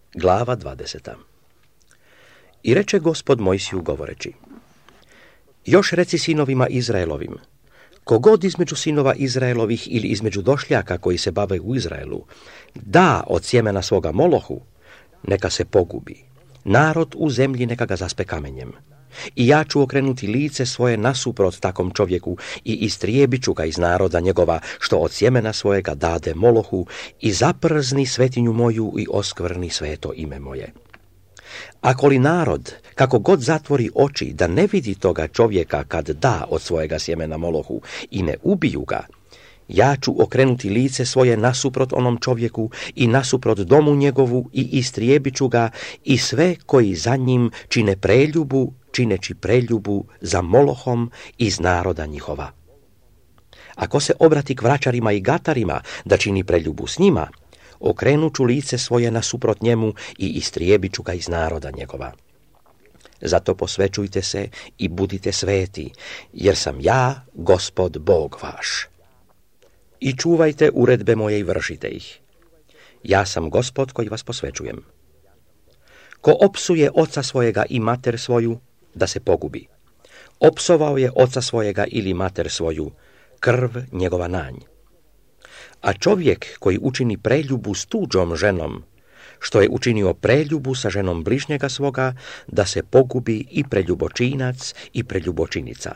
Glava 20. I reče Gospod Mojsiju govoreći: Još reci sinovima Izraelovim, kogod između sinova Izraelovih ili između došljaka koji se bave u Izraelu da od sjemena svoga Molohu, neka se pogubi. Narod u zemlji neka ga zaspe kamenjem. I ja ću okrenuti lice svoje nasuprot takom čovjeku i istrijebit ću ga iz naroda njegova, što od sjemena svojega dade Molohu, i zaprzni svetinju moju i oskvrni sveto ime moje. Ako li narod, kako god zatvori oči da ne vidi toga čovjeka kad da od svojega sjemena Molohu i ne ubiju ga, ja ću okrenuti lice svoje nasuprot onom čovjeku i nasuprot domu njegovu i istrijebit ću ga i sve koji za njim čine preljubu, čineći preljubu za Molohom iz naroda njihova. Ako se obrati k vračarima i gatarima da čini preljubu s njima, okrenut ću lice svoje nasuprot njemu i istrijebit ću ga iz naroda njegova. Zato posvećujte se i budite sveti, jer sam ja, Gospod Bog vaš. I čuvajte uredbe moje i vršite ih. Ja sam Gospod koji vas posvećujem. Ko opsuje oca svojega i mater svoju, da se pogubi. Opsovao je oca svojega ili mater svoju, krv njegova nanj. A čovjek koji učini preljubu s tuđom ženom, što je učinio preljubu sa ženom bližnjega svoga, da se pogubi i preljubočinac i preljubočinica.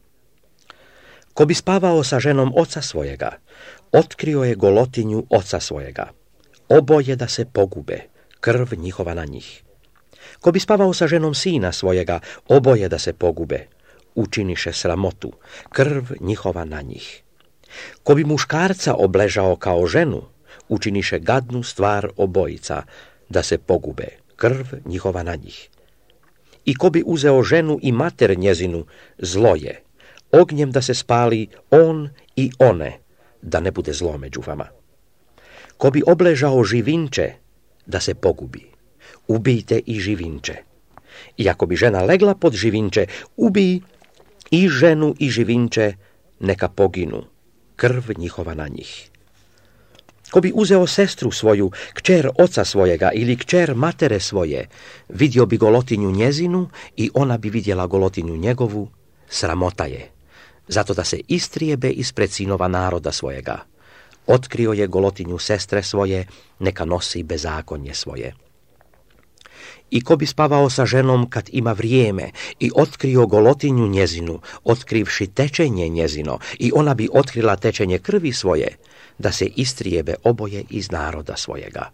Ko bi spavao sa ženom oca svojega, otkrio je golotinju oca svojega. Oboje da se pogube, krv njihova na njih. Ko bi spavao sa ženom sina svojega, oboje da se pogube, učiniše sramotu, krv njihova na njih. Ko bi muškarca obležao kao ženu, učiniše gadnu stvar obojica, da se pogube, krv njihova na njih. I ko bi uzeo ženu i mater njezinu, zlo je, ognjem da se spali on i one, da ne bude zlo među vama. Ko bi obležao živinče, da se pogubi, ubijte i živinče. I ako bi žena legla pod živinče, ubij i ženu i živinče, neka poginu, krv njihova na njih. Ko bi uzeo sestru svoju, kćer oca svojega ili kćer matere svoje, vidio bi golotinju njezinu i ona bi vidjela golotinju njegovu, sramota je, zato da se istrijebe ispred sinova naroda svojega. Otkrio je golotinju sestre svoje, neka nosi bezakonje svoje. I ko bi spavao sa ženom kad ima vrijeme i otkrio golotinju njezinu, otkrivši tečenje njezino, i ona bi otkrila tečenje krvi svoje, da se istrijebe oboje iz naroda svojega.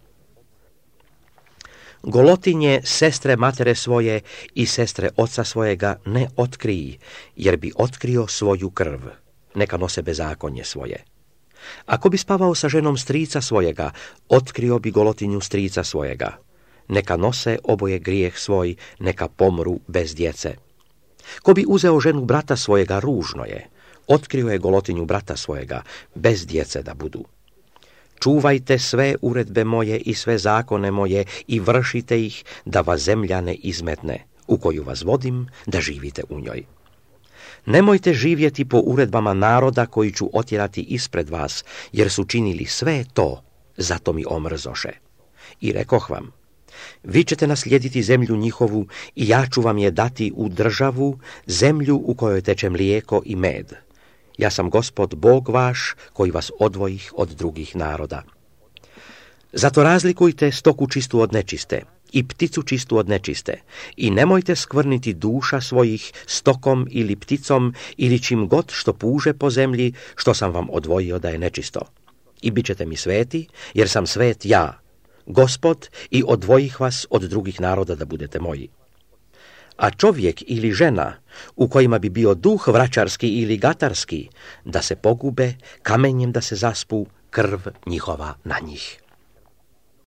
Golotinje sestre matere svoje i sestre oca svojega ne otkriji, jer bi otkrio svoju krv, neka nose bezakonje svoje. Ako bi spavao sa ženom strica svojega, otkrio bi golotinju strica svojega. Neka nose oboje grijeh svoj, neka pomru bez djece. Ko bi uzeo ženu brata svojega, ružno je, otkrio je golotinju brata svojega, bez djece da budu. Čuvajte sve uredbe moje i sve zakone moje i vršite ih, da vas zemlja ne izmetne, u koju vas vodim, da živite u njoj. Nemojte živjeti po uredbama naroda koji ću otjerati ispred vas, jer su činili sve to, zato mi omrzoše. I rekoh vam, vi ćete naslijediti zemlju njihovu i ja ću vam je dati u državu, zemlju u kojoj teče mlijeko i med. Ja sam Gospod Bog vaš, koji vas odvojih od drugih naroda. Zato razlikujte stoku čistu od nečiste i pticu čistu od nečiste i nemojte skvrniti duša svojih stokom ili pticom ili čim god što puže po zemlji, što sam vam odvojio da je nečisto. I bit ćete mi sveti, jer sam svet ja, Gospod, i odvojih vas od drugih naroda da budete moji. A čovjek ili žena, u kojima bi bio duh vračarski ili gatarski, da se pogube, kamenjem da se zaspu, krv njihova na njih.